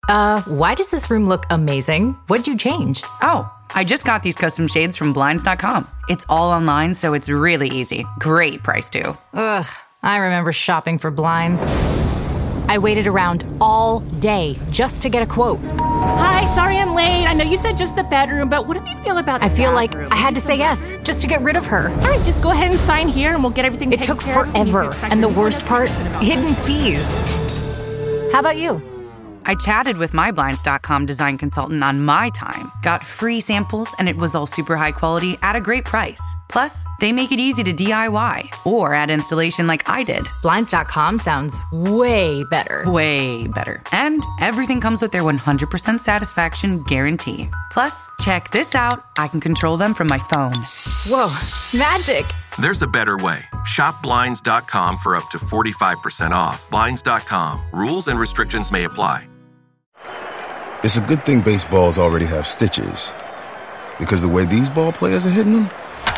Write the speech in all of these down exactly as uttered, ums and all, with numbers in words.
Uh, why does this room look amazing? What'd you change? Oh, I just got these custom shades from Blinds dot com. It's all online, so it's really easy. Great price, too. Ugh, I remember shopping for blinds. I waited around all day just to get a quote. Hi, sorry I'm late. I know you said just the bedroom, but what do you feel about the I feel bathroom? like I had to say yes just to get rid of her. All right, just go ahead and sign here and we'll get everything It taken took care of. forever, and the worst part, hidden fees. How about you? I chatted with my Blinds dot com design consultant on my time, got free samples, and it was all super high quality at a great price. Plus, they make it easy to D I Y or add installation like I did. Blinds dot com sounds way better. Way better. And everything comes with their one hundred percent satisfaction guarantee. Plus, check this out. I can control them from my phone. Whoa, magic. There's a better way. Shop Blinds dot com for up to forty-five percent off. Blinds dot com. Rules and restrictions may apply. It's a good thing baseballs already have stitches, because the way these ball players are hitting them,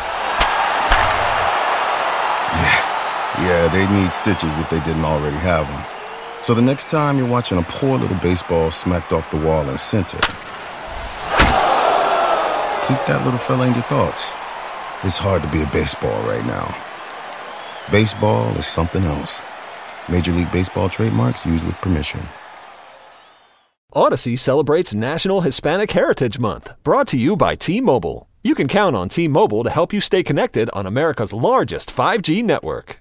yeah, yeah, they need stitches if they didn't already have them. So the next time you're watching a poor little baseball smacked off the wall in center, keep that little fella in your thoughts. It's hard to be a baseball right now. Baseball is something else. Major League Baseball trademarks used with permission. Odyssey celebrates National Hispanic Heritage Month, brought to you by T-Mobile. You can count on T-Mobile to help you stay connected on America's largest five G network.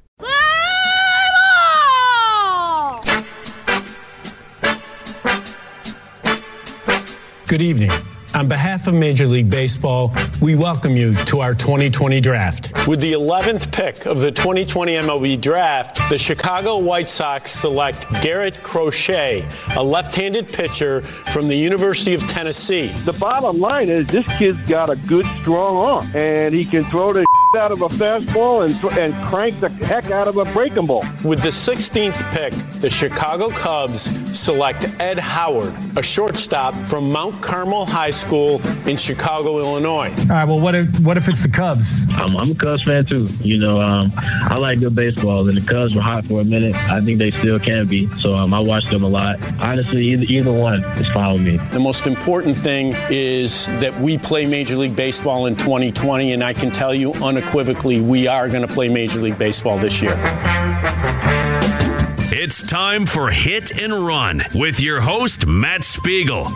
Good evening. On behalf of Major League Baseball, we welcome you to our twenty twenty draft. With the eleventh pick of the twenty twenty M L B draft, the Chicago White Sox select Garrett Crochet, a left-handed pitcher from the University of Tennessee. The bottom line is this kid's got a good, strong arm, and he can throw the out of a fastball and, and crank the heck out of a breaking ball. With the sixteenth pick, the Chicago Cubs select Ed Howard, a shortstop from Mount Carmel High School in Chicago, Illinois. All right, well, what if what if it's the Cubs? I'm, I'm a Cubs fan, too. You know, um, I like good baseball, and the Cubs were hot for a minute. I think they still can be, so um, I watched them a lot. Honestly, either, either one is fine with me. The most important thing is that we play Major League Baseball in twenty twenty, and I can tell you unequivocally we are going to play Major League Baseball this year. It's time for Hit and Run with your host, Matt Spiegel.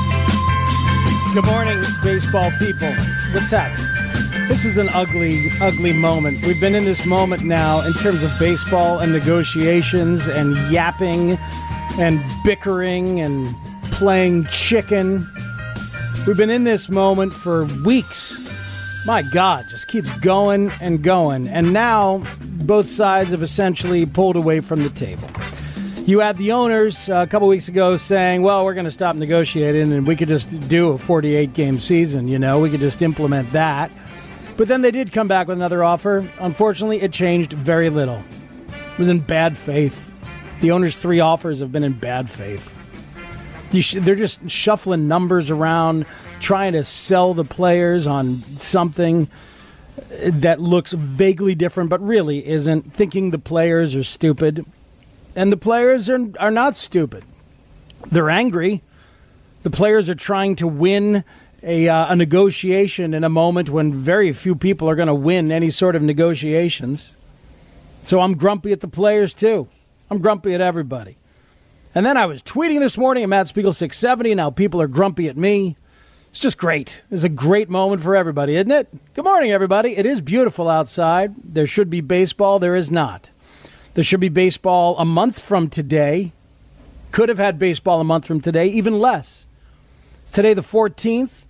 Good morning, baseball people. What's up? This is an ugly, ugly moment. We've been in this moment now in terms of baseball and negotiations and yapping and bickering and playing chicken. We've been in this moment for weeks. My God, just keeps going and going. And now both sides have essentially pulled away from the table. You had the owners uh, a couple weeks ago saying, well, we're going to stop negotiating and we could just do a forty-eight game season, you know, we could just implement that. But then they did come back with another offer. Unfortunately, it changed very little. It was in bad faith. The owners' three offers have been in bad faith. You sh- they're just shuffling numbers around, trying to sell the players on something that looks vaguely different, but really isn't, thinking the players are stupid. And the players are are not stupid. They're angry. The players are trying to win a, uh, a negotiation in a moment when very few people are going to win any sort of negotiations. So I'm grumpy at the players, too. I'm grumpy at everybody. And then I was tweeting this morning at Matt Spiegel six seventy. Now people are grumpy at me. It's just great. It's a great moment for everybody, isn't it? Good morning, everybody. It is beautiful outside. There should be baseball. There is not. There should be baseball a month from today. Could have had baseball a month from today, even less. It's today the fourteenth.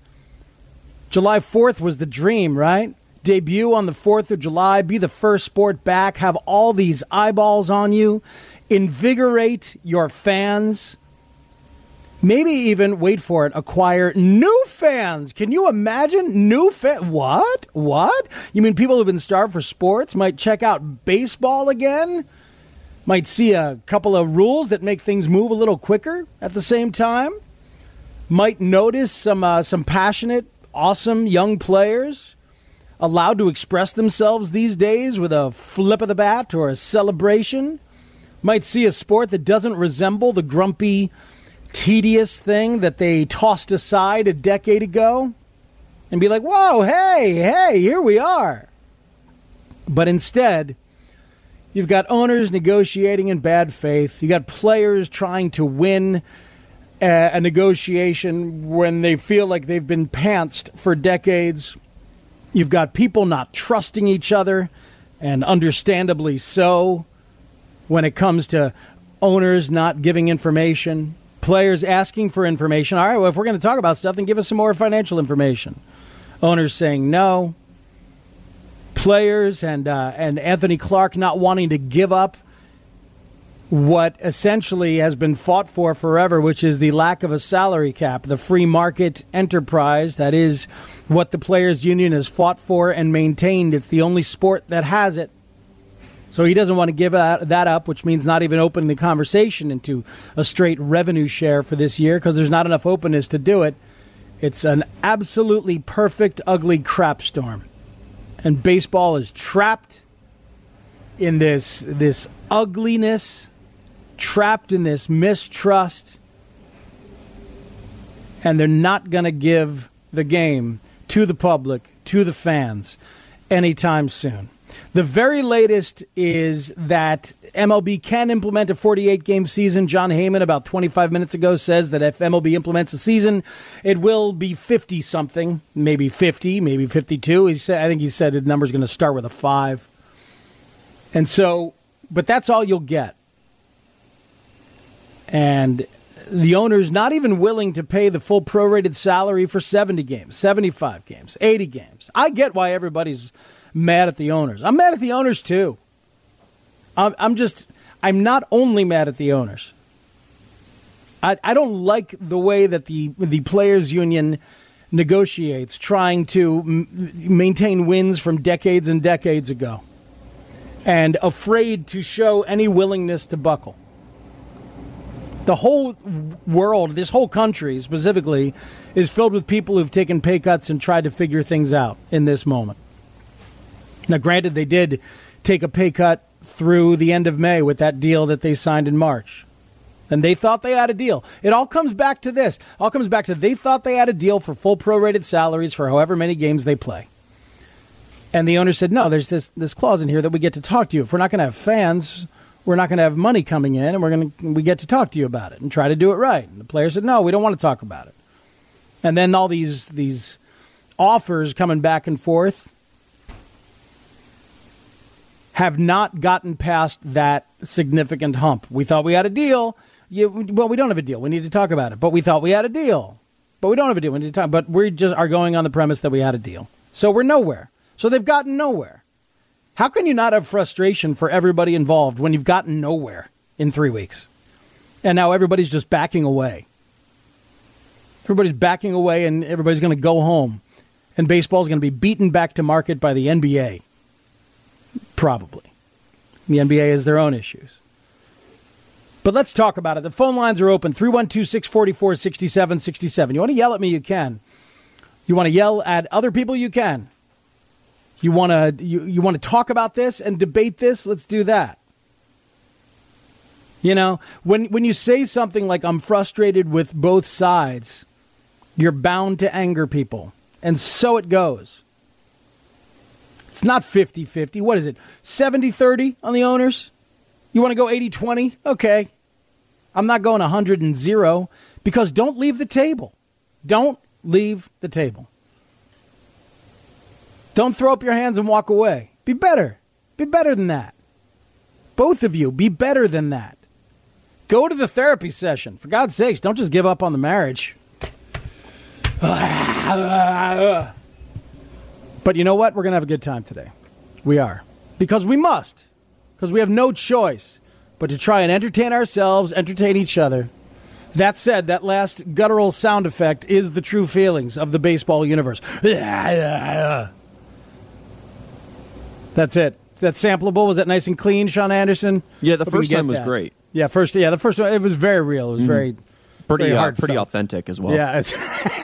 July fourth was the dream, right? Debut on the fourth of July, be the first sport back, have all these eyeballs on you, invigorate your fans. Maybe even, wait for it, acquire new fans. Can you imagine new fans? What? What? You mean people who've been starved for sports might check out baseball again? Might see a couple of rules that make things move a little quicker at the same time? Might notice some uh, some passionate, awesome young players allowed to express themselves these days with a flip of the bat or a celebration? Might see a sport that doesn't resemble the grumpy tedious thing that they tossed aside a decade ago and be like, whoa, hey, hey, here we are. But instead, you've got owners negotiating in bad faith. You got players trying to win a, a negotiation when they feel like they've been pantsed for decades. You've got people not trusting each other, and understandably so, when it comes to owners not giving information, players asking for information. All right, well, if we're going to talk about stuff, then give us some more financial information. Owners saying no. Players and uh, and Anthony Clark not wanting to give up what essentially has been fought for forever, which is the lack of a salary cap, the free market enterprise. That is what the Players Union has fought for and maintained. It's the only sport that has it. So he doesn't want to give that up, which means not even opening the conversation into a straight revenue share for this year because there's not enough openness to do it. It's an absolutely perfect, ugly crap storm. And baseball is trapped in this this ugliness, trapped in this mistrust, and they're not going to give the game to the public, to the fans, anytime soon. The very latest is that M L B can implement a forty-eight game season. John Heyman, about twenty-five minutes ago, says that if M L B implements a season, it will be fifty-something, maybe fifty, maybe fifty-two. He said, I think he said the number's going to start with a five. And so, but that's all you'll get. And the owner's not even willing to pay the full prorated salary for seventy games, seventy-five games, eighty games. I get why everybody's mad at the owners. I'm mad at the owners, too. I'm, I'm just, I'm not only mad at the owners. I, I don't like the way that the, the Players Union negotiates, trying to m- maintain wins from decades and decades ago, and afraid to show any willingness to buckle. The whole world, this whole country specifically, is filled with people who've taken pay cuts and tried to figure things out in this moment. Now, granted, they did take a pay cut through the end of May with that deal that they signed in March. And they thought they had a deal. It all comes back to this. It all comes back to they thought they had a deal for full prorated salaries for however many games they play. And the owner said, no, there's this, this clause in here that we get to talk to you. If we're not going to have fans, we're not going to have money coming in, and we're going to we get to talk to you about it and try to do it right. And the player said, no, we don't want to talk about it. And then all these these offers coming back and forth have not gotten past that significant hump. We thought we had a deal. You, well, we don't have a deal. We need to talk about it. But we thought we had a deal. But we don't have a deal. We need to talk. But we just are going on the premise that we had a deal. So we're nowhere. So they've gotten nowhere. How can you not have frustration for everybody involved when you've gotten nowhere in three weeks? And now everybody's just backing away. Everybody's backing away and everybody's going to go home. And baseball's going to be beaten back to market by the N B A. Probably. The N B A has their own issues. But let's talk about it. The phone lines are open. three one two, six four four, six seven six seven. You want to yell at me, you can. You want to yell at other people, you can. You want to you, you want to talk about this and debate this? Let's do that. You know, when when you say something like I'm frustrated with both sides, you're bound to anger people. And so it goes. It's not fifty-fifty. What is it? seventy thirty on the owners? You want to go eighty twenty? Okay. I'm not going one hundred and zero because don't leave the table. Don't leave the table. Don't throw up your hands and walk away. Be better. Be better than that. Both of you, be better than that. Go to the therapy session. For God's sakes, don't just give up on the marriage. But you know what? We're going to have a good time today. We are. Because we must. Because we have no choice but to try and entertain ourselves, entertain each other. That said, that last guttural sound effect is the true feelings of the baseball universe. That's it. Is that sampleable? Was that nice and clean, Sean Anderson? Yeah, the Hope first time was that. great. Yeah, first. Yeah, the first one. It was very real. It was mm. very, pretty, very uh, hard pretty authentic as well. Yeah. It's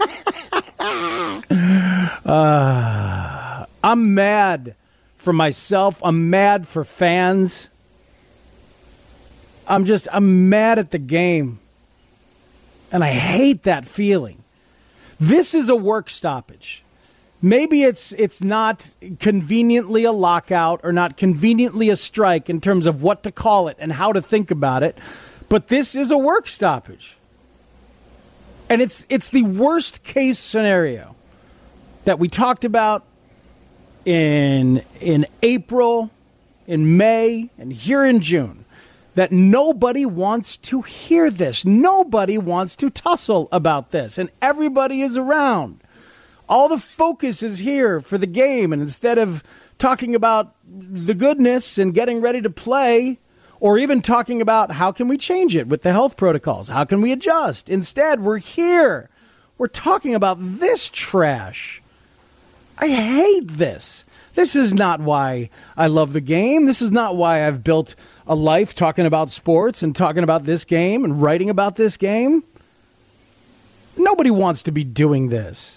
uh, I'm mad for myself. I'm mad for fans. I'm just. I'm mad at the game. And I hate that feeling. This is a work stoppage. Maybe it's it's not conveniently a lockout or not conveniently a strike in terms of what to call it and how to think about it, but this is a work stoppage. And it's it's the worst case scenario that we talked about in in April, in May, and here in June, that nobody wants to hear this. Nobody wants to tussle about this, and everybody is around. All the focus is here for the game, and instead of talking about the goodness and getting ready to play, or even talking about how can we change it with the health protocols, how can we adjust, instead we're here. We're talking about this trash. I hate this. This is not why I love the game. This is not why I've built a life talking about sports and talking about this game and writing about this game. Nobody wants to be doing this.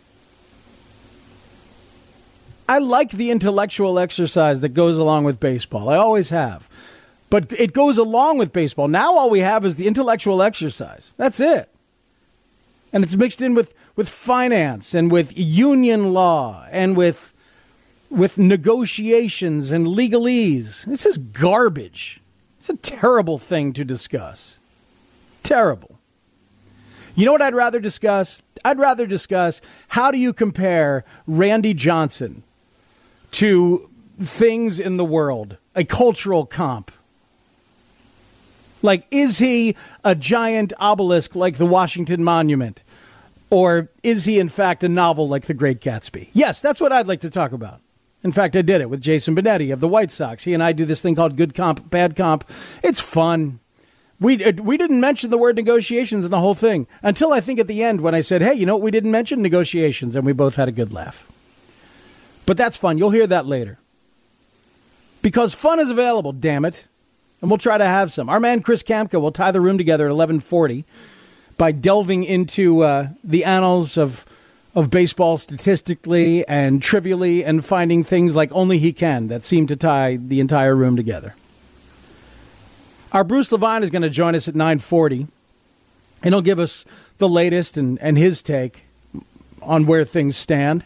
I like the intellectual exercise that goes along with baseball. I always have. But it goes along with baseball. Now all we have is the intellectual exercise. That's it. And it's mixed in with, with finance and with union law and with with negotiations and legalese. This is garbage. It's a terrible thing to discuss. Terrible. You know what I'd rather discuss? I'd rather discuss how do you compare Randy Johnson to things in the world, a cultural comp. Like, is he a giant obelisk like the Washington Monument? Or is he, in fact, a novel like The Great Gatsby? Yes, that's what I'd like to talk about. In fact, I did it with Jason Benetti of the White Sox. He and I do this thing called Good Comp, Bad Comp. It's fun. We we didn't mention the word negotiations in the whole thing until I think at the end when I said, hey, you know what? We didn't mention negotiations, and we both had a good laugh. But that's fun. You'll hear that later. Because fun is available, damn it. And we'll try to have some. Our man Chris Kamka will tie the room together at eleven forty by delving into uh, the annals of of baseball statistically and trivially and finding things like only he can that seem to tie the entire room together. Our Bruce Levine is going to join us at nine forty, and he'll give us the latest and, and his take on where things stand.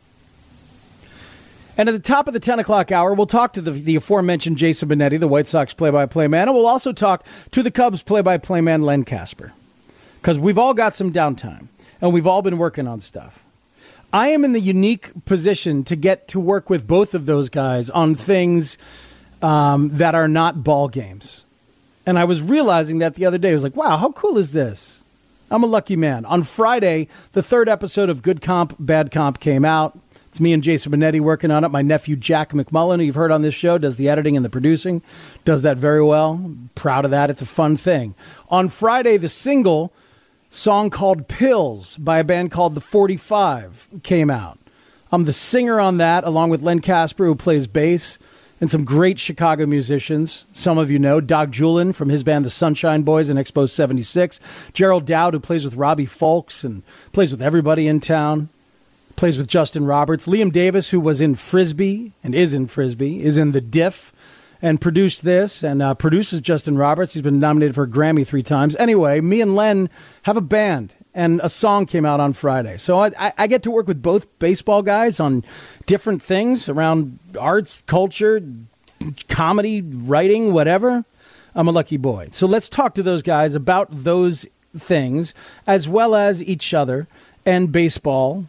And at the top of the ten o'clock hour, we'll talk to the, the aforementioned Jason Benetti, the White Sox play-by-play man, and we'll also talk to the Cubs play-by-play man, Len Casper, because we've all got some downtime, and we've all been working on stuff. I am in the unique position to get to work with both of those guys on things um, that are not ball games. And I was realizing that the other day. I was like, wow, how cool is this? I'm a lucky man. On Friday, the third episode of Good Comp, Bad Comp came out. It's me and Jason Benetti working on it. My nephew, Jack McMullen, who you've heard on this show, does the editing and the producing, does that very well. I'm proud of that. It's a fun thing. On Friday, the single song called Pills by a band called The forty-five came out. I'm the singer on that, along with Len Casper, who plays bass, and some great Chicago musicians. Some of you know Doug Julin from his band The Sunshine Boys and Expo seventy-six. Gerald Dowd, who plays with Robbie Folks and plays with everybody in town. Plays with Justin Roberts. Liam Davis, who was in Frisbee and is in Frisbee, is in The Diff and produced this and uh, produces Justin Roberts. He's been nominated for a Grammy three times. Anyway, me and Len have a band, and a song came out on Friday. So I, I get to work with both baseball guys on different things around arts, culture, comedy, writing, whatever. I'm a lucky boy. So let's talk to those guys about those things, as well as each other and baseball,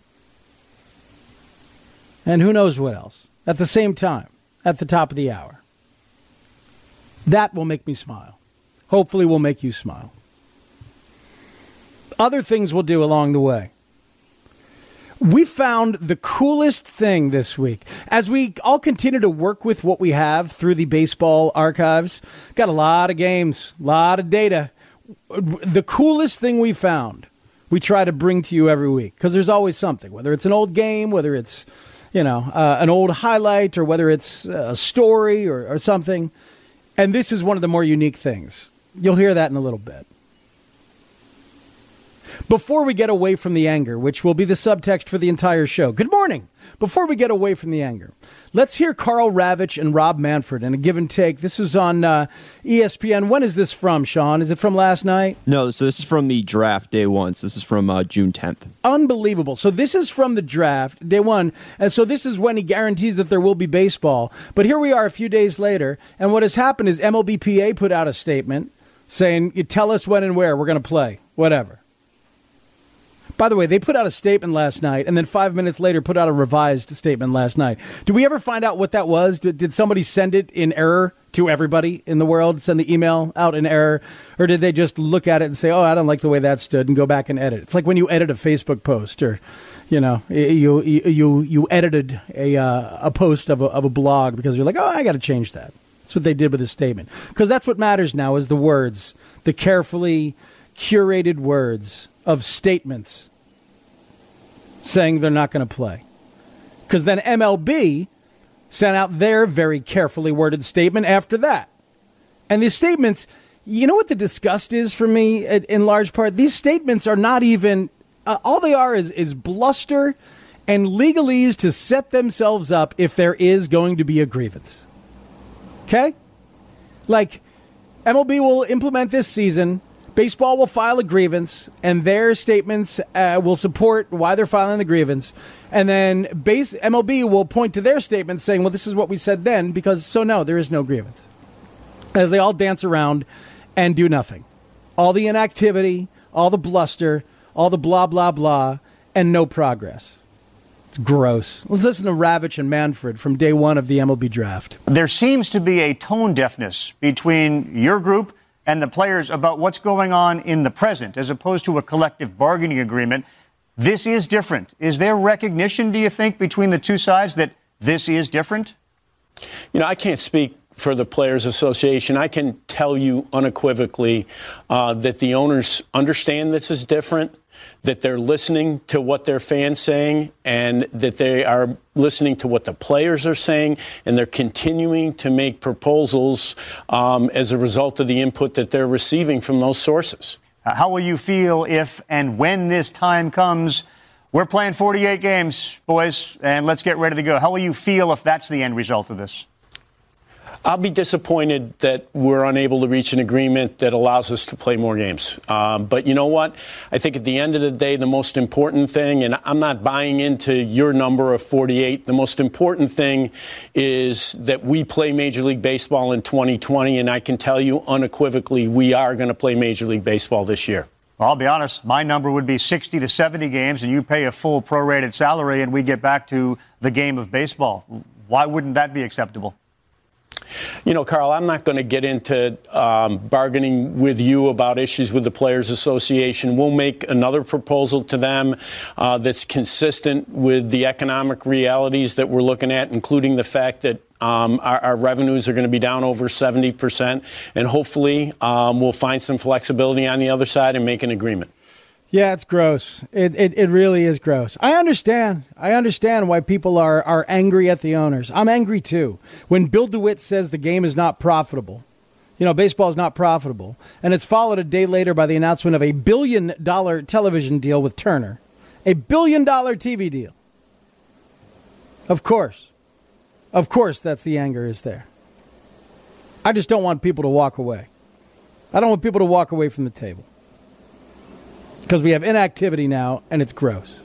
and who knows what else, at the same time, at the top of the hour. That will make me smile. Hopefully will make you smile. Other things we'll do along the way. We found the coolest thing this week. As we all continue to work with what we have through the baseball archives, got a lot of games, a lot of data. The coolest thing we found, we try to bring to you every week, because there's always something, whether it's an old game, whether it's you know, uh, an old highlight, or whether it's a story or, or something. And this is one of the more unique things. You'll hear that in a little bit. Before we get away from the anger, which will be the subtext for the entire show. Good morning. Before we get away from the anger, let's hear Karl Ravech and Rob Manfred in a give and take. This is on uh, E S P N. When is this from, Sean? Is it from last night? No, so this is from the draft day one. So this is from uh, June tenth. Unbelievable. So this is from the draft, day one. And so this is when he guarantees that there will be baseball. But here we are a few days later, and what has happened is M L B P A put out a statement saying, you tell us when and where we're going to play, whatever. By the way, they put out a statement last night, and then five minutes later put out a revised statement last night. Did we ever find out what that was? Did, did somebody send it in error to everybody in the world, send the email out in error? Or did they just look at it and say, oh, I don't like the way that stood, and go back and edit? It's like when you edit a Facebook post, or, you know, you you you edited a uh, a post of a, of a blog because you're like, oh, I got to change that. That's what they did with the statement. Because that's what matters now is the words, the carefully curated words of statements saying they're not going to play. Because then M L B sent out their very carefully worded statement after that. And these statements, you know what the disgust is for me in large part? These statements are not even, uh, all they are is, is bluster and legalese to set themselves up if there is going to be a grievance. Okay? Like, M L B will implement this season. Baseball will file a grievance, and their statements uh, will support why they're filing the grievance. And then base, M L B will point to their statements saying, well, this is what we said then, because so no, there is no grievance. As they all dance around and do nothing. All the inactivity, all the bluster, all the blah, blah, blah, and no progress. It's gross. Let's listen to Ravech and Manfred from day one of the M L B draft. There seems to be a tone deafness between your group and the players about what's going on in the present, as opposed to a collective bargaining agreement. This is different. Is there recognition, do you think, between the two sides that this is different? You know, I can't speak for the Players Association. I can tell you unequivocally uh, that the owners understand this is different, that they're listening to what their fans saying, and that they are listening to what the players are saying, and they're continuing to make proposals um, as a result of the input that they're receiving from those sources. Uh, how will you feel if and when this time comes, we're playing forty-eight games, boys, and let's get ready to go? How will you feel if that's the end result of this? I'll be disappointed that we're unable to reach an agreement that allows us to play more games. Um, but you know what? I think at the end of the day, the most important thing, and I'm not buying into your number of forty-eight, the most important thing is that we play Major League Baseball in twenty twenty, and I can tell you unequivocally we are going to play Major League Baseball this year. Well, I'll be honest, my number would be sixty to seventy games, and you pay a full prorated salary, and we get back to the game of baseball. Why wouldn't that be acceptable? You know, Carl, I'm not going to get into um, bargaining with you about issues with the Players Association. We'll make another proposal to them uh, that's consistent with the economic realities that we're looking at, including the fact that um, our, our revenues are going to be down over seventy percent. And hopefully um, we'll find some flexibility on the other side and make an agreement. Yeah, it's gross. It, it it really is gross. I understand. I understand why people are, are angry at the owners. I'm angry, too. When Bill DeWitt says the game is not profitable, you know, baseball is not profitable, and it's followed a day later by the announcement of a billion-dollar television deal with Turner, a billion-dollar T V deal. Of course. Of course that's the anger is there. I just don't want people to walk away. I don't want people to walk away from the table. Because we have inactivity now, and it's gross.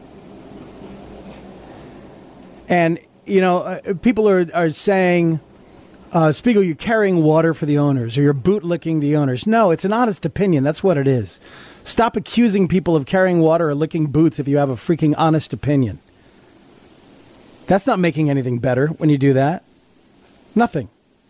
And, you know, uh, people are, are saying, uh, Spiegel, you're carrying water for the owners, or you're bootlicking the owners. No, it's an honest opinion. That's what it is. Stop accusing people of carrying water or licking boots if you have a freaking honest opinion. That's not making anything better when you do that. Nothing.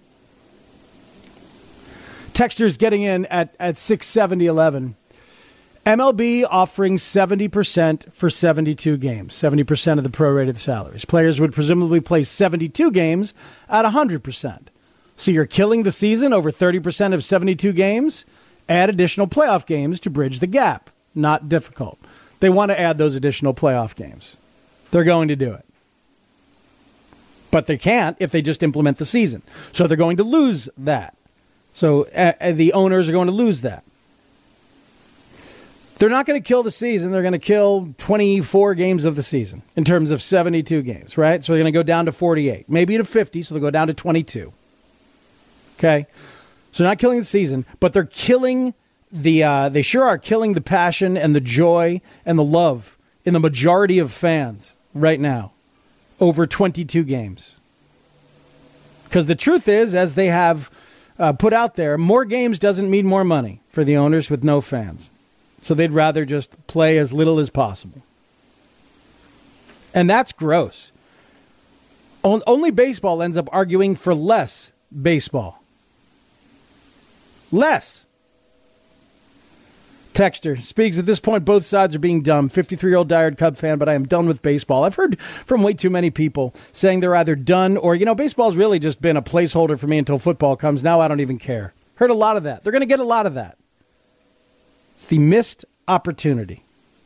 Texters getting in at, at six seventy eleven. M L B offering seventy percent for seventy-two games, seventy percent of the prorated salaries. Players would presumably play seventy-two games at one hundred percent. So you're killing the season over thirty percent of seventy-two games? Add additional playoff games to bridge the gap. Not difficult. They want to add those additional playoff games. They're going to do it. But they can't if they just implement the season. So they're going to lose that. So uh, the owners are going to lose that. They're not going to kill the season. They're going to kill twenty-four games of the season in terms of seventy-two games, right? So they're going to go down to forty-eight, maybe to fifty, so they'll go down to twenty-two. Okay? So they're not killing the season, but they're killing the, uh, they sure are killing the passion and the joy and the love in the majority of fans right now over twenty-two games. Because the truth is, as they have uh, put out there, more games doesn't mean more money for the owners with no fans. So they'd rather just play as little as possible. And that's gross. O- only baseball ends up arguing for less baseball. Less. Texter speaks, at this point, both sides are being dumb. fifty-three-year-old diehard Cub fan, but I am done with baseball. I've heard from way too many people saying they're either done or, you know, baseball's really just been a placeholder for me until football comes. Now I don't even care. Heard a lot of that. They're going to get a lot of that. It's the missed opportunity.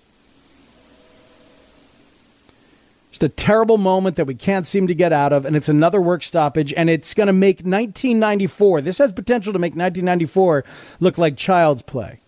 Just a terrible moment that we can't seem to get out of, and it's another work stoppage, and it's going to make nineteen ninety-four, this has potential to make nineteen ninety-four look like child's play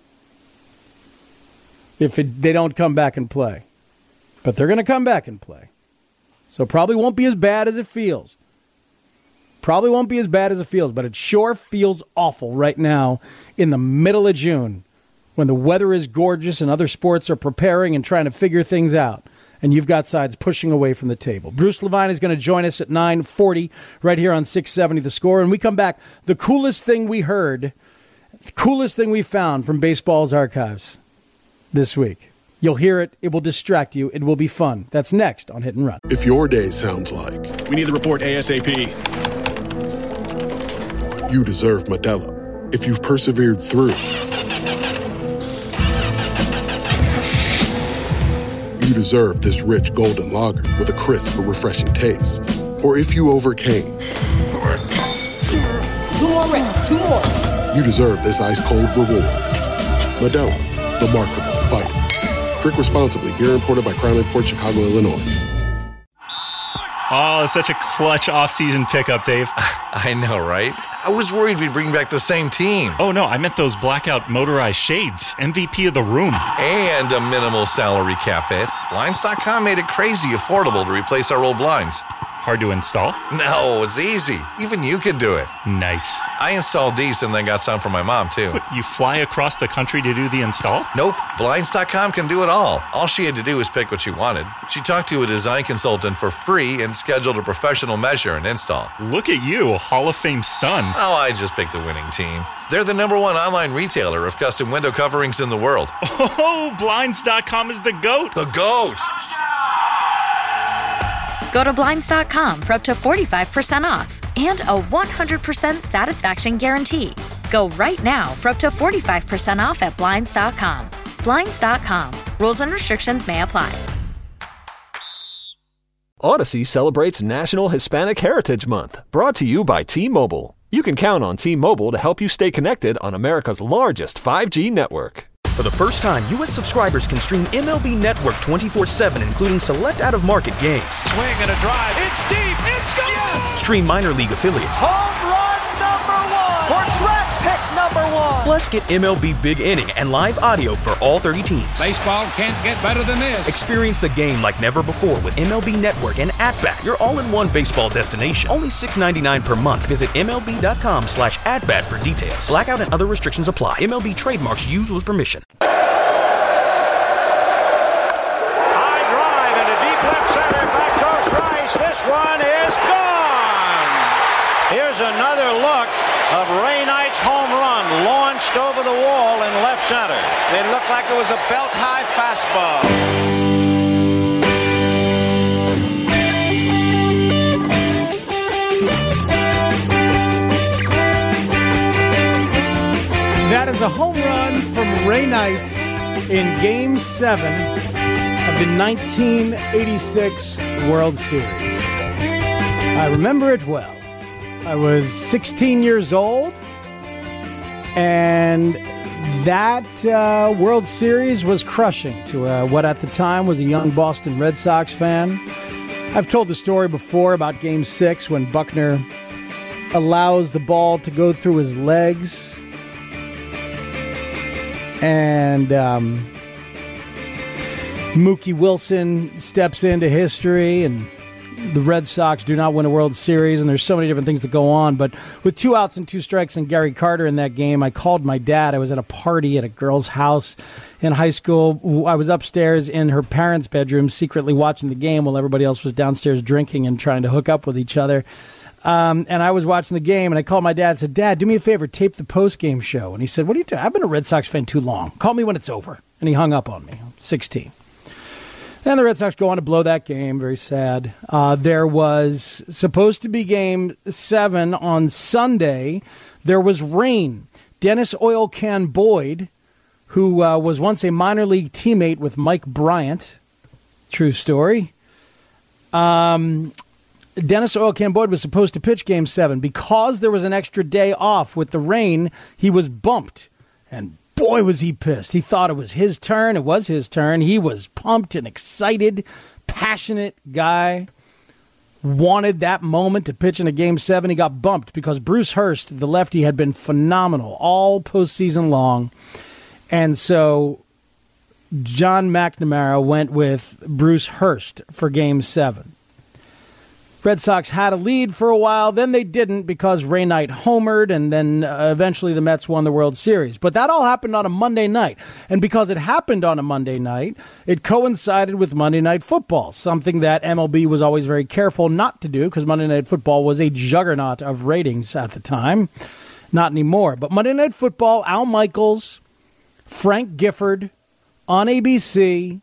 if it, they don't come back and play. But they're going to come back and play. So probably won't be as bad as it feels. Probably won't be as bad as it feels, but it sure feels awful right now in the middle of June, when the weather is gorgeous and other sports are preparing and trying to figure things out, and you've got sides pushing away from the table. Bruce Levine is going to join us at nine forty right here on six seventy The Score. And we come back, the coolest thing we heard, the coolest thing we found from baseball's archives this week. You'll hear it. It will distract you. It will be fun. That's next on Hit and Run. If your day sounds like we need the report ASAP, you deserve Modelo. If you've persevered through, you deserve this rich golden lager with a crisp but refreshing taste. Or if you overcame. Two more reps, two more. You deserve this ice-cold reward. Modelo, the Remarkable Fighter. Drink responsibly. Beer imported by Crown Imports, Chicago, Illinois. Oh, such a clutch off-season pickup, Dave. I know, right? I was worried we'd bring back the same team. Oh, no, I meant those blackout motorized shades. M V P of the room. And a minimal salary cap hit. Blinds dot com made it crazy affordable to replace our old blinds. Hard to install? No, it's easy. Even you could do it. Nice. I installed these and then got some for my mom, too. What, you fly across the country to do the install? Nope. Blinds dot com can do it all. All she had to do was pick what she wanted. She talked to a design consultant for free and scheduled a professional measure and install. Look at you, a Hall of Fame son. Oh, I just picked the winning team. They're the number one online retailer of custom window coverings in the world. Oh, Blinds dot com is the GOAT. The GOAT! Go to Blinds dot com for up to forty-five percent off and a one hundred percent satisfaction guarantee. Go right now for up to forty-five percent off at Blinds dot com. Blinds dot com. Rules and restrictions may apply. Odyssey celebrates National Hispanic Heritage Month, brought to you by T-Mobile. You can count on T-Mobile to help you stay connected on America's largest five G network. For the first time, U S subscribers can stream M L B Network twenty-four seven, including select out-of-market games. Swing and a drive. It's deep. It's gone. Yes! Stream minor league affiliates. Home run number one. For draft pick number one. Plus, get M L B Big Inning and live audio for all thirty teams. Baseball can't get better than this. Experience the game like never before with M L B Network and At-Bat, your all-in-one baseball destination. Only six dollars and ninety-nine cents per month. Visit M L B dot com slash at-bat for details. Blackout and other restrictions apply. M L B trademarks used with permission. This one is gone. Here's another look of Ray Knight's home run launched over the wall in left center. It looked like it was a belt-high fastball. That is a home run from Ray Knight in Game seven of the nineteen eighty-six World Series. I remember it well. I was sixteen years old, and that uh, World Series was crushing to uh, what at the time was a young Boston Red Sox fan. I've told the story before about Game six when Buckner allows the ball to go through his legs And um, Mookie Wilson steps into history, and the Red Sox do not win a World Series, and there's so many different things that go on. But with two outs and two strikes and Gary Carter in that game, I called my dad. I was at a party at a girl's house in high school. I was upstairs in her parents' bedroom secretly watching the game while everybody else was downstairs drinking and trying to hook up with each other. Um, and I was watching the game, and I called my dad and said, Dad, do me a favor, tape the post-game show. And he said, what are you doing? I've been a Red Sox fan too long. Call me when it's over. And he hung up on me. sixteen. And the Red Sox go on to blow that game. Very sad. Uh, there was supposed to be game seven on Sunday. There was rain. Dennis Oil Can Boyd, who uh, was once a minor league teammate with Mike Bryant, true story, um... Dennis Oil Can Boyd was supposed to pitch Game seven. Because there was an extra day off with the rain, he was bumped. And boy, was he pissed. He thought it was his turn. It was his turn. He was pumped and excited, passionate guy. Wanted that moment to pitch in a Game seven. He got bumped because Bruce Hurst, the lefty, had been phenomenal all postseason long. And so John McNamara went with Bruce Hurst for Game seven. Red Sox had a lead for a while, then they didn't because Ray Knight homered, and then uh, eventually the Mets won the World Series. But that all happened on a Monday night. And because it happened on a Monday night, it coincided with Monday Night Football, something that M L B was always very careful not to do because Monday Night Football was a juggernaut of ratings at the time. Not anymore. But Monday Night Football, Al Michaels, Frank Gifford on A B C,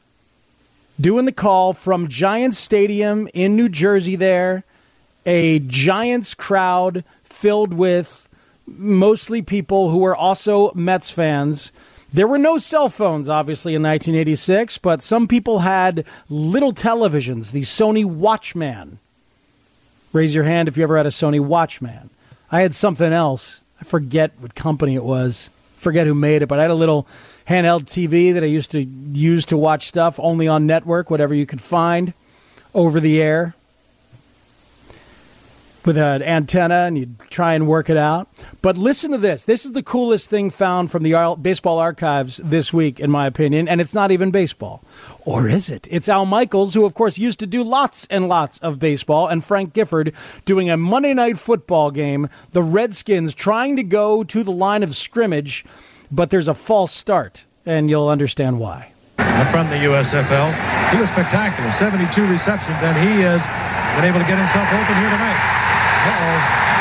doing the call from Giants Stadium in New Jersey there, a Giants crowd filled with mostly people who were also Mets fans. There were no cell phones, obviously, in nineteen eighty-six, but some people had little televisions, the Sony Watchman. Raise your hand if you ever had a Sony Watchman. I had something else. I forget what company it was. Forget who made it, but I had a little handheld T V that I used to use to watch stuff only on network, whatever you could find over the air with an antenna, and you'd try and work it out. But listen to this. This is the coolest thing found from the baseball archives this week, in my opinion, and it's not even baseball. Or is it? It's Al Michaels, who, of course, used to do lots and lots of baseball, and Frank Gifford doing a Monday Night Football game, the Redskins trying to go to the line of scrimmage, but there's a false start, and you'll understand why. From the U S F L, he was spectacular, seventy-two receptions, and he has been able to get himself open here tonight. Uh-oh.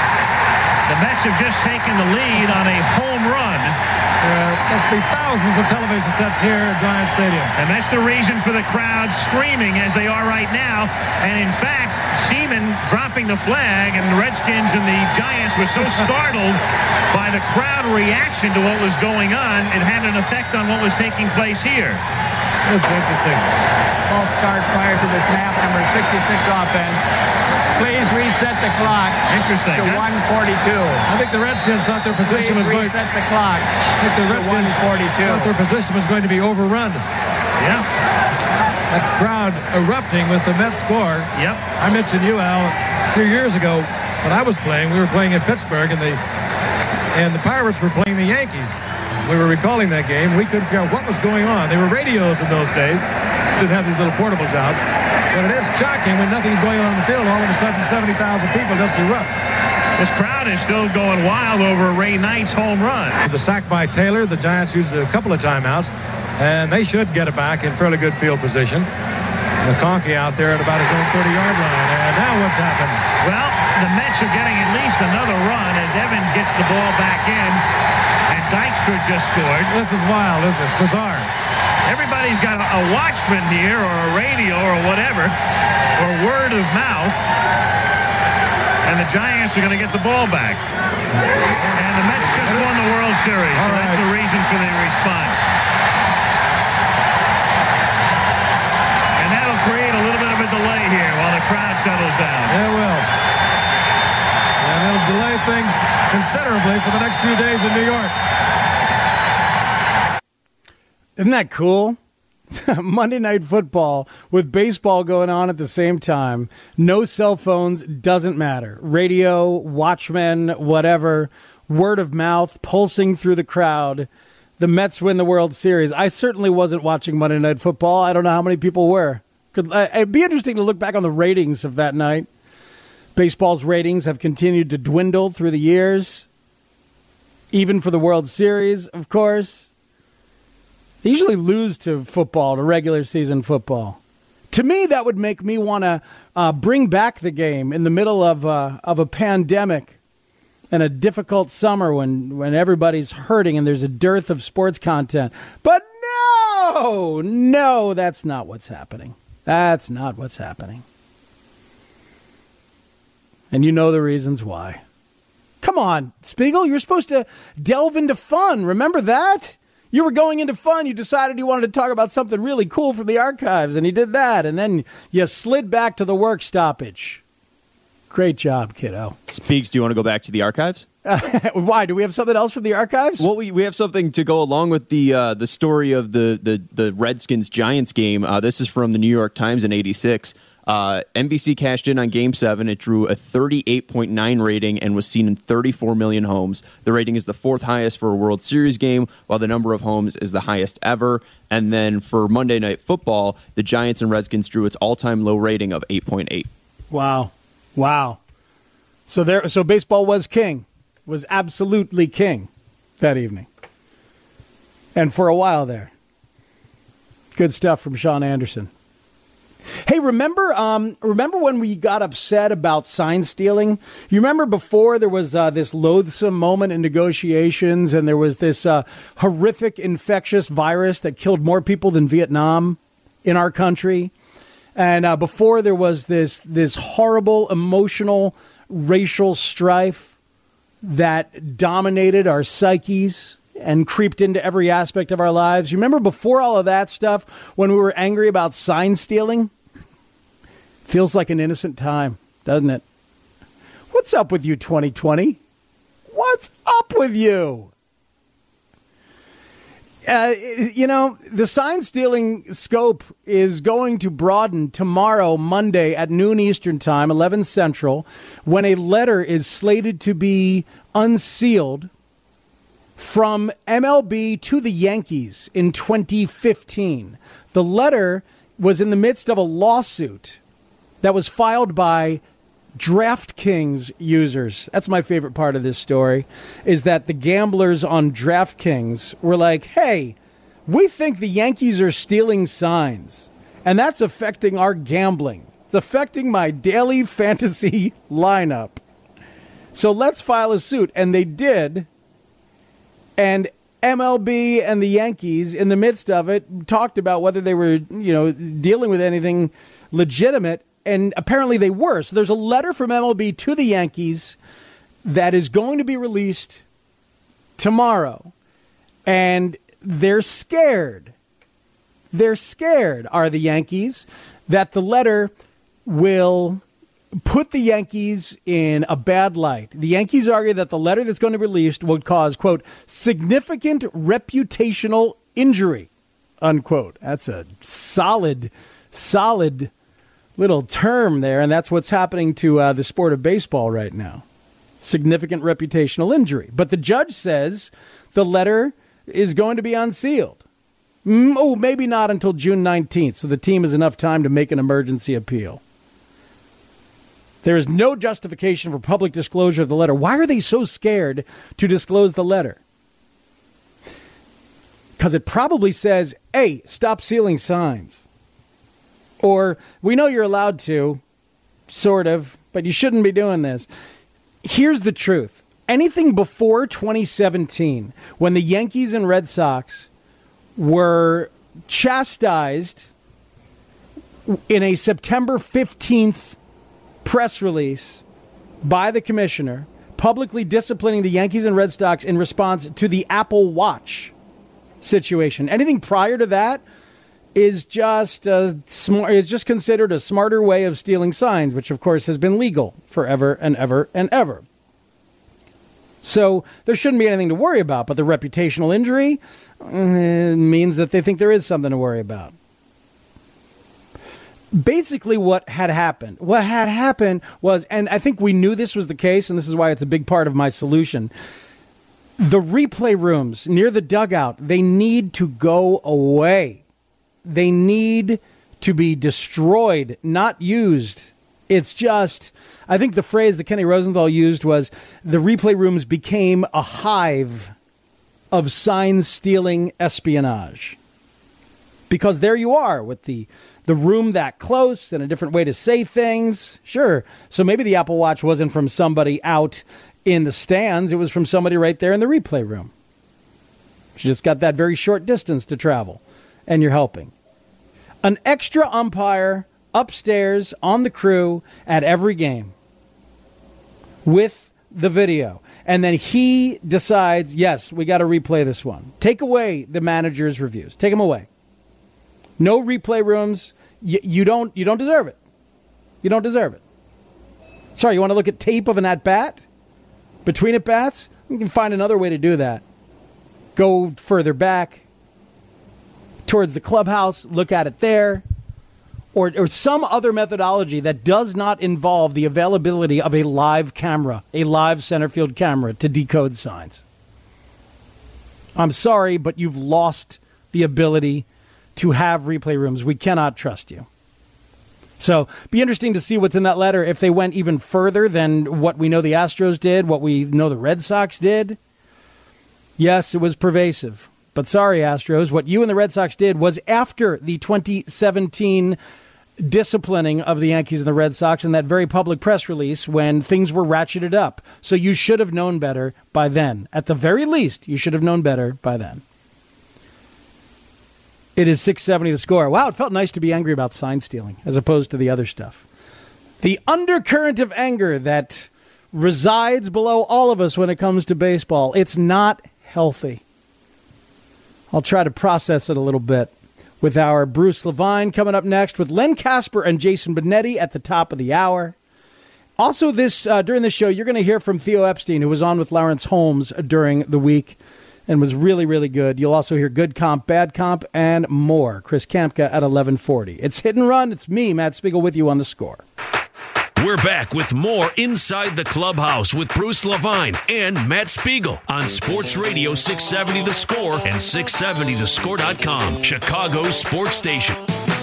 The Mets have just taken the lead on a home run. There must be thousands of television sets here at Giant Stadium. And that's the reason for the crowd screaming as they are right now. And in fact, Seaman dropping the flag, and the Redskins and the Giants were so startled by the crowd reaction to what was going on, it had an effect on what was taking place here. It was interesting. False start prior to the snap, number sixty-six offense. Please reset the clock. Interesting. To huh? one forty-two. I think the Redskins thought their position Please was going. reset the clock. I think the Redskins thought their position was going to be overrun. Yeah. That crowd erupting with the Mets score. Yep. I mentioned you, Al, a few years ago when I was playing. We were playing in Pittsburgh, and the and the Pirates were playing the Yankees. We were recalling that game. We couldn't figure out what was going on. They were radios in those days. Didn't have these little portable jobs. But it is shocking when nothing's going on in the field. All of a sudden, seventy thousand people just erupt. This crowd is still going wild over Ray Knight's home run. The sack by Taylor, the Giants used a couple of timeouts, and they should get it back in fairly good field position. McConkey out there at about his own thirty-yard line. And now what's happened? Well, the Mets are getting at least another run as Evans gets the ball back in, and Dykstra just scored. This is wild, isn't it? Bizarre. Everybody's got a watchman here, or a radio, or whatever, or word of mouth, and the Giants are going to get the ball back. And the Mets just won the World Series, so right. That's the reason for the response. And that'll create a little bit of a delay here while the crowd settles down. It will. And it'll delay things considerably for the next few days in New York. Isn't that cool? Monday Night Football with baseball going on at the same time. No cell phones, doesn't matter. Radio, watchmen, whatever. Word of mouth pulsing through the crowd. the Mets win the World Series. I certainly wasn't watching Monday Night Football. I don't know how many people were. Could, uh, it'd be interesting to look back on the ratings of that night. Baseball's ratings have continued to dwindle through the years, even for the World Series, of course. They usually lose to football, to regular season football. To me, that would make me want to uh, bring back the game in the middle of uh, of a pandemic and a difficult summer when, when everybody's hurting and there's a dearth of sports content. But no, no, that's not what's happening. That's not what's happening. And you know the reasons why. Come on, Spiegel, you're supposed to delve into fun. Remember that? You were going into fun. You decided you wanted to talk about something really cool from the archives, and you did that. And then you slid back to the work stoppage. Great job, kiddo. Speaks, do you want to go back to the archives? Why? Do we have something else from the archives? Well, we, we have something to go along with the uh, the story of the, the, the Redskins-Giants game. Uh, this is from the New York Times in eighty-six. Uh, N B C cashed in on Game seven. It drew a thirty-eight point nine rating and was seen in thirty-four million homes. The rating is the fourth highest for a World Series game, while the number of homes is the highest ever. And then for Monday Night Football, the Giants and Redskins drew its all-time low rating of eight point eight. Wow. Wow. So there. So baseball was king, was absolutely king that evening. And for a while there. Good stuff from Sean Anderson. Hey, remember um, remember when we got upset about sign stealing? You remember before there was uh, this loathsome moment in negotiations and there was this uh, horrific infectious virus that killed more people than Vietnam in our country? And uh, before there was this this horrible, emotional, racial strife that dominated our psyches and creeped into every aspect of our lives. You remember before all of that stuff, when we were angry about sign stealing? Feels like an innocent time, doesn't it? What's up with you, twenty twenty? What's up with you? Uh, you know, the sign stealing scope is going to broaden tomorrow, Monday at noon Eastern time, eleven Central, when a letter is slated to be unsealed from M L B to the Yankees in twenty fifteen. The letter was in the midst of a lawsuit that was filed by DraftKings users. That's my favorite part of this story, is that the gamblers on DraftKings were like, hey, we think the Yankees are stealing signs, and that's affecting our gambling. It's affecting my daily fantasy lineup. So let's file a suit. And they did. And M L B and the Yankees, in the midst of it, talked about whether they were, you know, dealing with anything legitimate. And apparently they were. So there's a letter from M L B to the Yankees that is going to be released tomorrow. And they're scared. They're scared, are the Yankees, that the letter will put the Yankees in a bad light. The Yankees argue that the letter that's going to be released would cause, quote, significant reputational injury, unquote. That's a solid, solid little term there, and that's what's happening to uh, the sport of baseball right now. Significant reputational injury. But the judge says the letter is going to be unsealed. Mm, oh, maybe not until June nineteenth, so the team has enough time to make an emergency appeal. There is no justification for public disclosure of the letter. Why are they so scared to disclose the letter? Because it probably says, hey, stop sealing signs. Or, we know you're allowed to, sort of, but you shouldn't be doing this. Here's the truth. Anything before twenty seventeen, when the Yankees and Red Sox were chastised in a September fifteenth press release by the commissioner, publicly disciplining the Yankees and Red Sox in response to the Apple Watch situation. Anything prior to that is just a smart, is just considered a smarter way of stealing signs, which of course has been legal forever and ever and ever. So there shouldn't be anything to worry about, but the reputational injury uh, means that they think there is something to worry about. Basically what had happened, what had happened was, and I think we knew this was the case, and this is why it's a big part of my solution. The replay rooms near the dugout, they need to go away. They need to be destroyed, not used. It's just, I think the phrase that Kenny Rosenthal used was, the replay rooms became a hive of sign-stealing espionage. Because there you are with the, the room that close and a different way to say things. Sure, so maybe the Apple Watch wasn't from somebody out in the stands. It was from somebody right there in the replay room. She just got that very short distance to travel, and you're helping. An extra umpire upstairs on the crew at every game with the video. And then he decides, yes, we got to replay this one. Take away the manager's reviews. Take them away. No replay rooms. Y- you don't you don't deserve it. You don't deserve it. Sorry, you want to look at tape of an at-bat? Between at-bats? You can find another way to do that. Go further back towards the clubhouse, look at it there, or, or some other methodology that does not involve the availability of a live camera, a live center field camera to decode signs. I'm sorry, but you've lost the ability to have replay rooms. We cannot trust you. So, be interesting to see what's in that letter if they went even further than what we know the Astros did, what we know the Red Sox did. Yes, it was pervasive. But sorry, Astros, what you and the Red Sox did was after the twenty seventeen disciplining of the Yankees and the Red Sox in that very public press release when things were ratcheted up. So you should have known better by then. At the very least, you should have known better by then. It is six seventy The Score. Wow, it felt nice to be angry about sign stealing as opposed to the other stuff. The undercurrent of anger that resides below all of us when it comes to baseball, it's not healthy. I'll try to process it a little bit with our Bruce Levine coming up next with Len Casper and Jason Benetti at the top of the hour. Also, this uh, during this show, you're going to hear from Theo Epstein, who was on with Lawrence Holmes during the week and was really, really good. You'll also hear good comp, bad comp, and more. Chris Kampka at eleven forty. It's Hit and Run. It's me, Matt Spiegel, with you on The Score. We're back with more Inside the Clubhouse with Bruce Levine and Matt Spiegel on Sports Radio six seventy The Score and six seventy the score dot com, Chicago's sports station.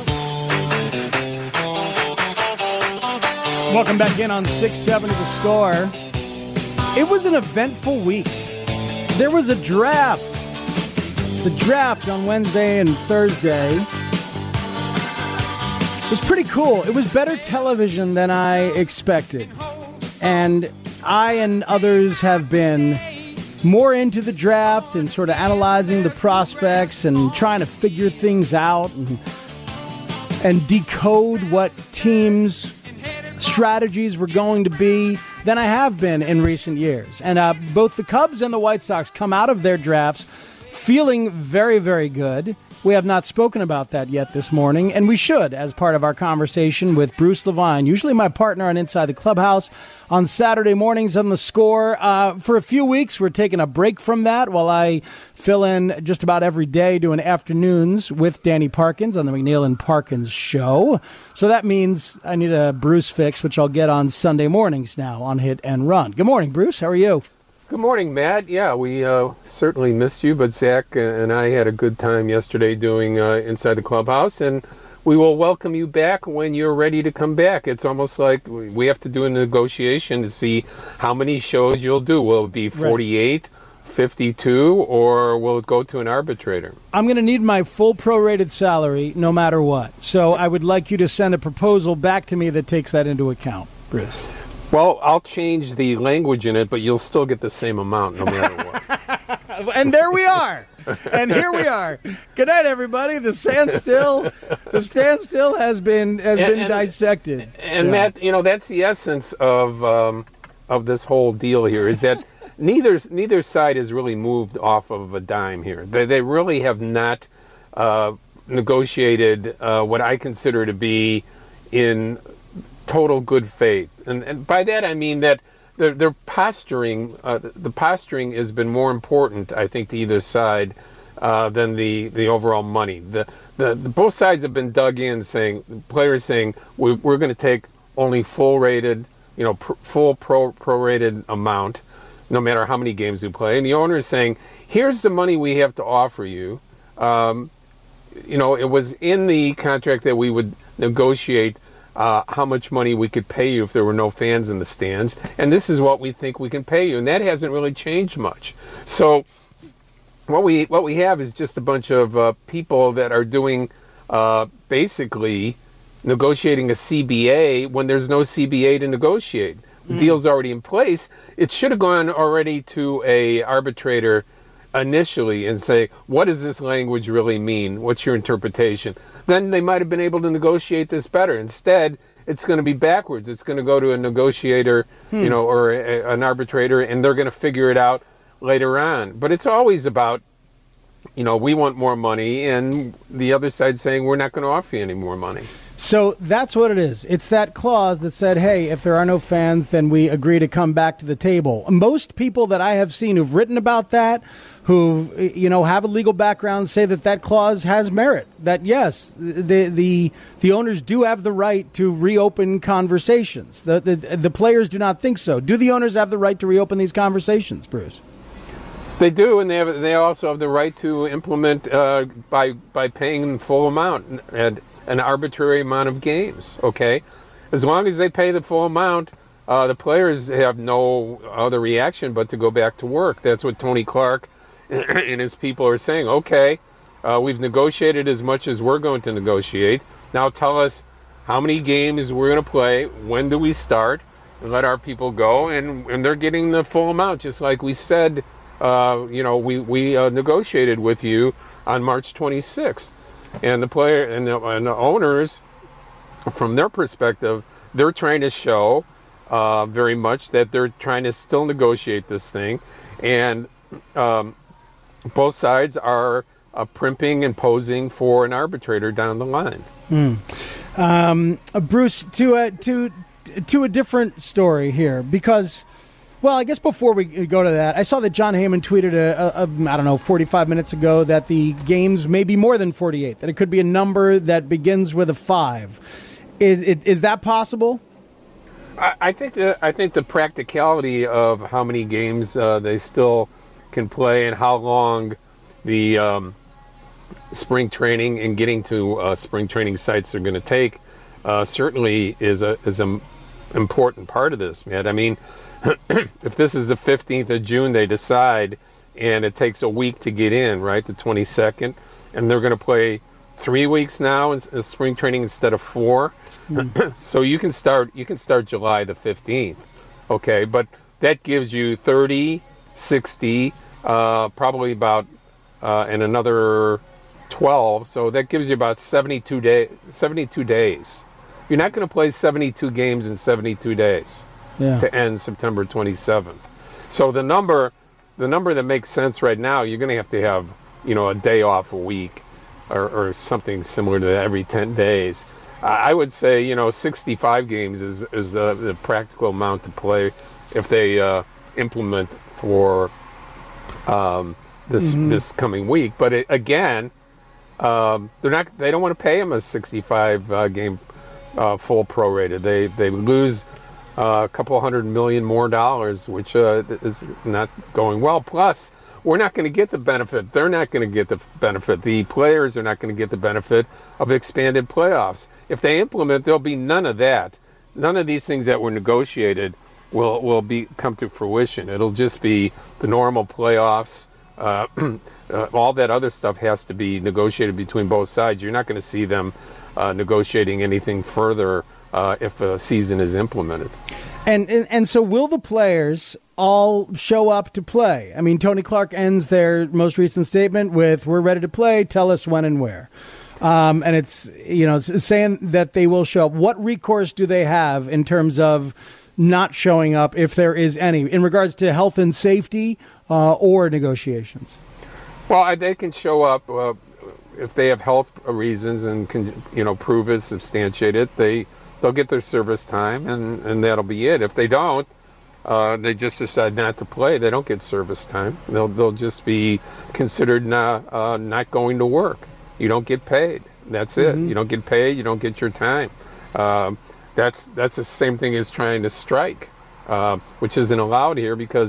Welcome back in on six seventy The Score. It was an eventful week. There was a draft. The draft on Wednesday and Thursday was pretty cool. It was better television than I expected. And I and others have been more into the draft and sort of analyzing the prospects and trying to figure things out and, and decode what teams' strategies were going to be than I have been in recent years. And uh, both the Cubs and the White Sox come out of their drafts feeling very, very good. We have not spoken about that yet this morning, and we should as part of our conversation with Bruce Levine, usually my partner on Inside the Clubhouse on Saturday mornings on The Score. Uh, for a few weeks, we're taking a break from that while I fill in just about every day doing afternoons with Danny Parkins on the McNeil and Parkins Show. So that means I need a Bruce fix, which I'll get on Sunday mornings now on Hit and Run. Good morning, Bruce. How are you? Good morning, Matt. Yeah, we uh, certainly missed you, but Zach and I had a good time yesterday doing uh, Inside the Clubhouse, and we will welcome you back when you're ready to come back. It's almost like we have to do a negotiation to see how many shows you'll do. Will it be forty-eight, right. fifty-two, or will it go to an arbitrator? I'm going to need my full prorated salary no matter what, so I would like you to send a proposal back to me that takes that into account, Bruce. Well, I'll change the language in it, but you'll still get the same amount no matter what. And there we are. And here we are. Good night, everybody. The standstill, the standstill has been has and, been and, dissected. And yeah. Matt, you know, that's the essence of um, of this whole deal here. Is that neither neither side has really moved off of a dime here. They they really have not uh, negotiated uh, what I consider to be in total good faith, and, and by that I mean that their, their posturing, uh, the posturing has been more important, I think, to either side uh, than the, the overall money. The, the the both sides have been dug in, saying players saying we, we're going to take only full rated, you know, pr- full pro prorated amount, no matter how many games we play. And the owner is saying, here's the money we have to offer you. Um, you know, it was in the contract that we would negotiate uh, how much money we could pay you if there were no fans in the stands. And this is what we think we can pay you. And that hasn't really changed much. So what we what we have is just a bunch of uh, people that are doing uh, basically negotiating a C B A when there's no C B A to negotiate. The mm. deal's already in place. It should have gone already to a arbitrator initially and say, what does this language really mean? What's your interpretation? Then they might have been able to negotiate this better. Instead, it's going to be backwards. It's going to go to a negotiator, hmm. you know, or a, an arbitrator, and they're going to figure it out later on. But it's always about, you know, we want more money, and the other side saying we're not going to offer you any more money. So that's what it is. It's that clause that said, hey, if there are no fans, then we agree to come back to the table. Most people that I have seen who've written about that, who, you know, have a legal background, say that that clause has merit. That, yes, the the the owners do have the right to reopen conversations. The, the, the players do not think so. Do the owners have the right to reopen these conversations, Bruce? They do, and they have. They also have the right to implement uh, by by paying the full amount and an arbitrary amount of games. Okay, as long as they pay the full amount, uh, the players have no other reaction but to go back to work. That's what Tony Clark and his people are saying. Okay, uh, we've negotiated as much as we're going to negotiate. Now tell us how many games we're going to play. When do we start? And let our people go, and and they're getting the full amount, just like we said. Uh, you know, we we uh, negotiated with you on March twenty-sixth, and the player and the, and the owners, from their perspective, they're trying to show uh, very much that they're trying to still negotiate this thing, and um, both sides are uh, primping and posing for an arbitrator down the line. Mm. Um, uh, Bruce, to a to to a different story here, because. Well, I guess before we go to that, I saw that John Heyman tweeted, a, a, a, I don't know, forty-five minutes ago that the games may be more than forty-eight, that it could be a number that begins with a five. Is it, is that possible? I, I think the, I think the practicality of how many games uh, they still can play and how long the um, spring training and getting to uh, spring training sites are going to take uh, certainly is a is an important part of this, man. I mean, if this is the fifteenth of June, they decide, and it takes a week to get in, right, the twenty-second, and they're going to play three weeks now in, in spring training instead of four. Mm. So you can start you can start July the fifteenth, okay, but that gives you thirty, sixty, uh, probably about uh, and another twelve, so that gives you about seventy-two day, seventy-two days. You're not going to play seventy-two games in seventy-two days. Yeah. To end September twenty-seventh. So the number the number that makes sense right now, you're going to have to have, you know, a day off a week or, or something similar to that every ten days. I would say, you know, sixty-five games is, is the, the practical amount to play if they uh, implement for um, this mm-hmm. this coming week. But it, again, um, they're not they don't want to pay him a sixty-five uh, game uh, full prorated. They they lose Uh, a couple hundred million more dollars, which uh, is not going well. Plus, we're not going to get the benefit. They're not going to get the benefit. The players are not going to get the benefit of expanded playoffs. If they implement, there'll be none of that. None of these things that were negotiated will will be come to fruition. It'll just be the normal playoffs. Uh, uh, all that other stuff has to be negotiated between both sides. You're not going to see them uh, negotiating anything further Uh, if a season is implemented. And, and and so will the players all show up to play? I mean, Tony Clark ends their most recent statement with, we're ready to play, tell us when and where. Um, and it's, you know, saying that they will show up. What recourse do they have in terms of not showing up, if there is any, in regards to health and safety uh, or negotiations? Well, they can show up uh, if they have health reasons and can, you know, prove it, substantiate it. They They'll get their service time, and, and that'll be it. If they don't, uh, they just decide not to play. They don't get service time. They'll they'll just be considered not uh, not going to work. You don't get paid. That's it. Mm-hmm. You don't get paid. You don't get your time. Um, that's that's the same thing as trying to strike, uh, which isn't allowed here because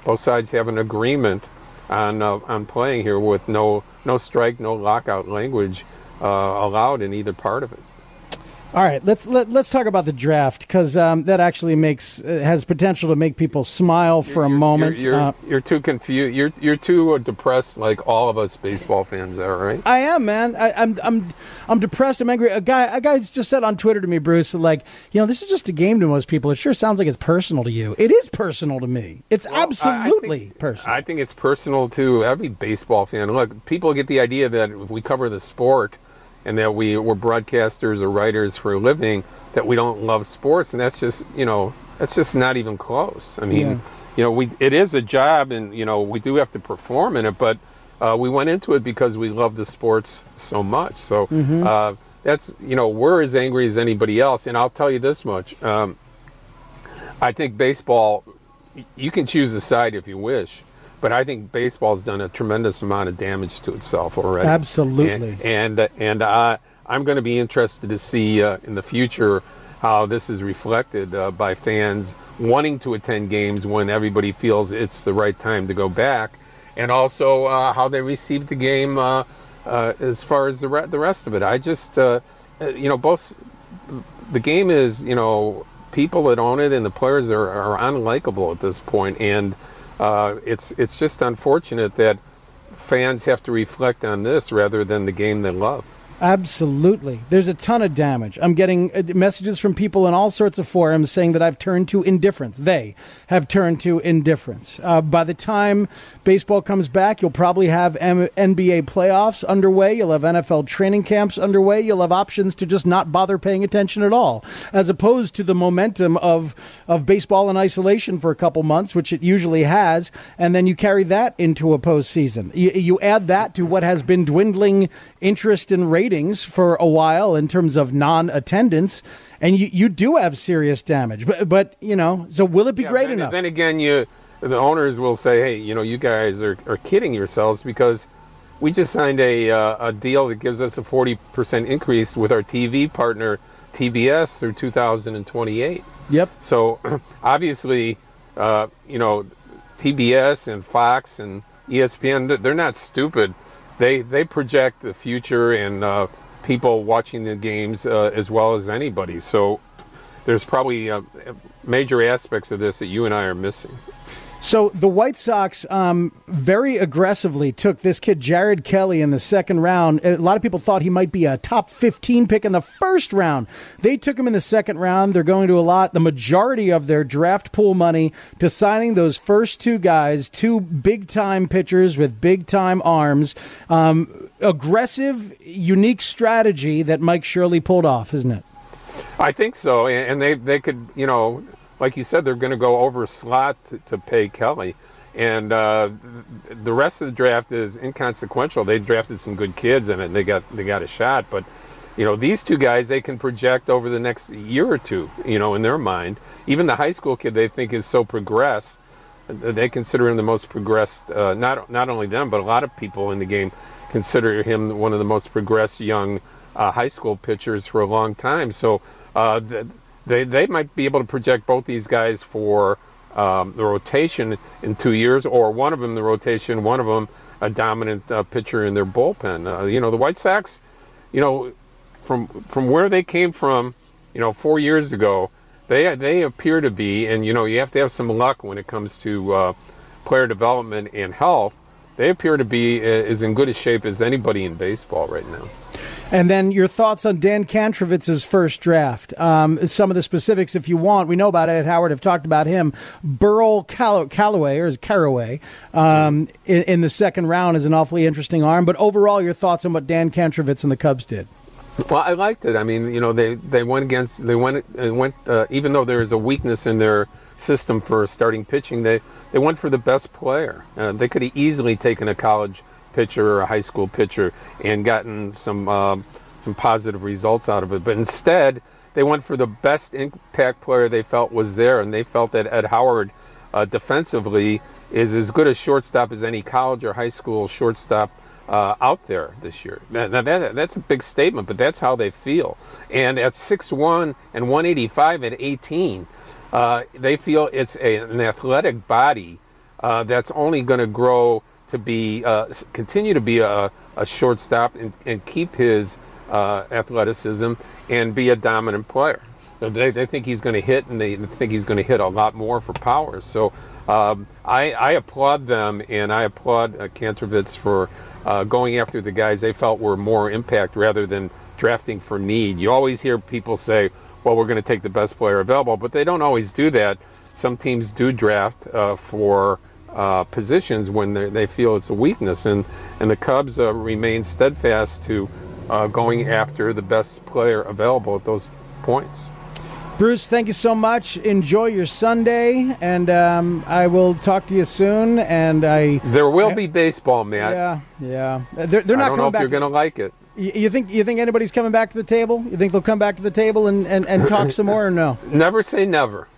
both sides have an agreement on uh, on playing here with no no strike, no lockout language uh, allowed in either part of it. All right, let's let, let's talk about the draft, because um, that actually makes uh, has potential to make people smile for a moment. You're, you're, uh, you're too confused. You're you're too depressed, like all of us baseball fans are, right? I am, man. I, I'm I'm I'm depressed. I'm angry. A guy a guy just said on Twitter to me, Bruce, like, you know, this is just a game to most people. It sure sounds like it's personal to you. It is personal to me. It's well, absolutely I think, personal. I think it's personal to every baseball fan. Look, people get the idea that if we cover the sport and that we, we're broadcasters or writers for a living, that we don't love sports, and that's just, you know, that's just not even close. I mean, yeah. you know, we it is a job, and, you know, we do have to perform in it, but uh, we went into it because we love the sports so much. So mm-hmm. uh, that's, you know, we're as angry as anybody else, and I'll tell you this much. Um, I think baseball, you can choose a side if you wish, but I think baseball's done a tremendous amount of damage to itself already. Absolutely. And and, and uh, I'm going to be interested to see uh, in the future how this is reflected uh, by fans wanting to attend games when everybody feels it's the right time to go back, and also uh, how they receive the game uh, uh, as far as the re- the rest of it. I just, uh, you know, both the game is, you know, people that own it and the players are, are unlikable at this point, and Uh, it's it's just unfortunate that fans have to reflect on this rather than the game they love. Absolutely. There's a ton of damage. I'm getting messages from people in all sorts of forums saying that I've turned to indifference. They have turned to indifference. Uh, by the time baseball comes back, you'll probably have M- N B A playoffs underway. You'll have N F L training camps underway. You'll have options to just not bother paying attention at all, as opposed to the momentum of, of baseball in isolation for a couple months, which it usually has, and then you carry that into a postseason. You, you add that to what has been dwindling interest and ratings for a while in terms of non-attendance, and you, you do have serious damage. But, but you know, so will it be yeah, great then, enough? Then again, you the owners will say, hey, you know, you guys are, are kidding yourselves, because we just signed a uh, a deal that gives us a forty percent increase with our T V partner, T B S, through two thousand twenty-eight. Yep. So obviously, uh, you know, T B S and Fox and E S P N, they're not stupid. They they project the future and uh, people watching the games uh, as well as anybody. So there's probably uh, major aspects of this that you and I are missing. So the White Sox um, very aggressively took this kid, Jared Kelly, in the second round. A lot of people thought he might be a top fifteen pick in the first round. They took him in the second round. They're going to allot the majority of their draft pool money to signing those first two guys, two big-time pitchers with big-time arms. Um, aggressive, unique strategy that Mike Shirley pulled off, isn't it? I think so, and they they could, you know, like you said, they're going to go over slot to, to pay Kelly. And uh, the rest of the draft is inconsequential. They drafted some good kids in it, and they got they got a shot. But, you know, these two guys, they can project over the next year or two, you know, in their mind. Even the high school kid they think is so progressed, they consider him the most progressed, uh, not not only them, but a lot of people in the game consider him one of the most progressed young uh, high school pitchers for a long time. So uh, the, They they might be able to project both these guys for um, the rotation in two years, or one of them the rotation, one of them a dominant uh, pitcher in their bullpen. Uh, you know, the White Sox, you know, from from where they came from, you know, four years ago, they they appear to be, and you know, you have to have some luck when it comes to uh, player development and health. They appear to be as in good a shape as anybody in baseball right now. And then your thoughts on Dan Kantrovitz's first draft. Um, some of the specifics, if you want. We know about Ed Howard, have talked about him. Burl Call- Callaway, or is Caraway, um, in, in the second round is an awfully interesting arm. But overall, your thoughts on what Dan Kantrovitz and the Cubs did? Well, I liked it. I mean, you know, they, they went against, they went, uh, went uh, even though there is a weakness in their system for starting pitching, they, they went for the best player. Uh, they could have easily taken a college pitcher or a high school pitcher and gotten some uh, some positive results out of it. But instead, they went for the best impact player they felt was there, and they felt that Ed Howard uh, defensively is as good a shortstop as any college or high school shortstop uh, out there this year. Now, that, that's a big statement, but that's how they feel. And at six one and one eighty-five at eighteen, uh, they feel it's a, an athletic body uh, that's only going to grow to be uh, continue to be a, a shortstop and, and keep his uh, athleticism and be a dominant player. So they, they think he's going to hit, and they think he's going to hit a lot more for power. So um, I, I applaud them, and I applaud uh, Kantrovitz for uh, going after the guys they felt were more impact rather than drafting for need. You always hear people say, well, we're going to take the best player available, but they don't always do that. Some teams do draft uh, for uh, positions when they feel it's a weakness, and, and the Cubs uh, remain steadfast to uh, going after the best player available at those points. Bruce, thank you so much. Enjoy your Sunday, and um, I will talk to you soon. And I there will I, be baseball, Matt. Yeah, yeah. They're, they're not I don't coming know if back. you're going to like it. You, you think you think anybody's coming back to the table? You think they'll come back to the table and, and, and talk some more, or no? Never say never.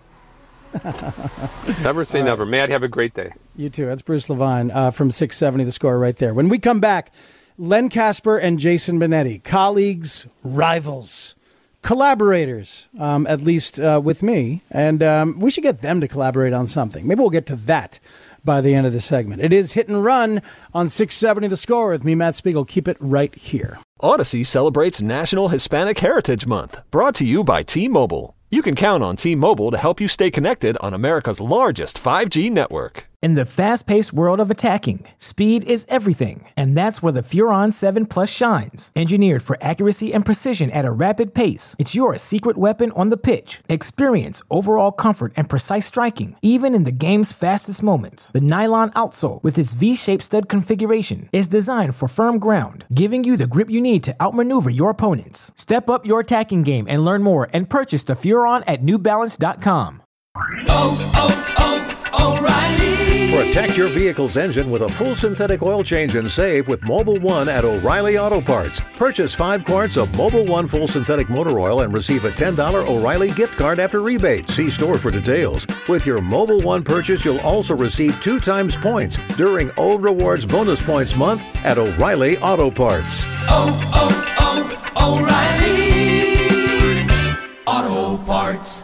Never say All never. right. Matt, have a great day. You too. That's Bruce Levine uh, from six seventy The Score right there. When we come back, Len Casper and Jason Benetti, colleagues, rivals, collaborators, um, at least uh, with me. And um, we should get them to collaborate on something. Maybe we'll get to that by the end of the segment. It is Hit and Run on six seventy The Score with me, Matt Spiegel. Keep it right here. Odyssey celebrates National Hispanic Heritage Month, brought to you by T-Mobile. You can count on T-Mobile to help you stay connected on America's largest five G network. In the fast-paced world of attacking, speed is everything, and that's where the Furon seven Plus shines. Engineered for accuracy and precision at a rapid pace, it's your secret weapon on the pitch. Experience overall comfort and precise striking, even in the game's fastest moments. The nylon outsole, with its V-shaped stud configuration, is designed for firm ground, giving you the grip you need to outmaneuver your opponents. Step up your attacking game and learn more, and purchase the Furon at New Balance dot com. Oh, oh, oh, O'Reilly! Protect your vehicle's engine with a full synthetic oil change and save with Mobil one at O'Reilly Auto Parts. Purchase five quarts of Mobil one full synthetic motor oil and receive a ten dollars O'Reilly gift card after rebate. See store for details. With your Mobil one purchase, you'll also receive two times points during O Rewards Bonus Points Month at O'Reilly Auto Parts. Oh, oh, oh, O'Reilly Auto Parts.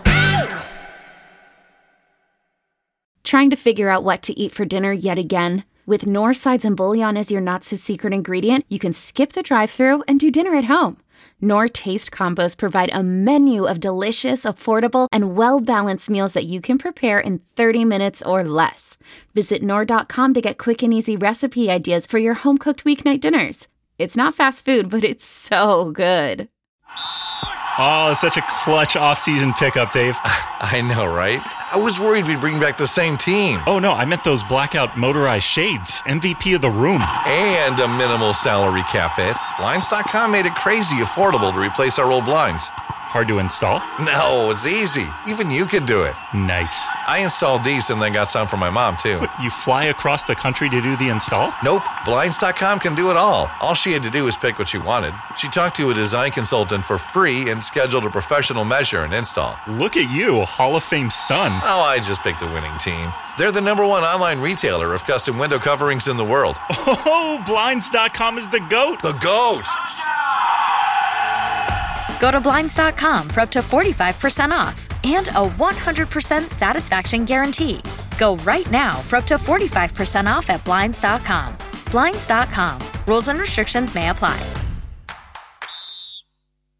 Trying to figure out what to eat for dinner yet again? With Knorr sides and bouillon as your not-so-secret ingredient, you can skip the drive-thru and do dinner at home. Knorr Taste Combos provide a menu of delicious, affordable, and well-balanced meals that you can prepare in thirty minutes or less. Visit Knorr dot com to get quick and easy recipe ideas for your home-cooked weeknight dinners. It's not fast food, but it's so good. Oh, such a clutch off-season pickup, Dave. I know, right? I was worried we'd bring back the same team. Oh, no, I meant those blackout motorized shades. M V P of the room. And a minimal salary cap hit. Blinds dot com made it crazy affordable to replace our old blinds. Hard to install? No, it's easy. Even you could do it. Nice. I installed these and then got some for my mom, too. What, you fly across the country to do the install? Nope. Blinds dot com can do it all. All she had to do was pick what she wanted. She talked to a design consultant for free and scheduled a professional measure and install. Look at you, Hall of Fame son. Oh, I just picked the winning team. They're the number one online retailer of custom window coverings in the world. Oh, Blinds dot com is the GOAT. The GOAT! Go to Blinds dot com for up to forty-five percent off and a one hundred percent satisfaction guarantee. Go right now for up to forty-five percent off at Blinds dot com. Blinds dot com. Rules and restrictions may apply.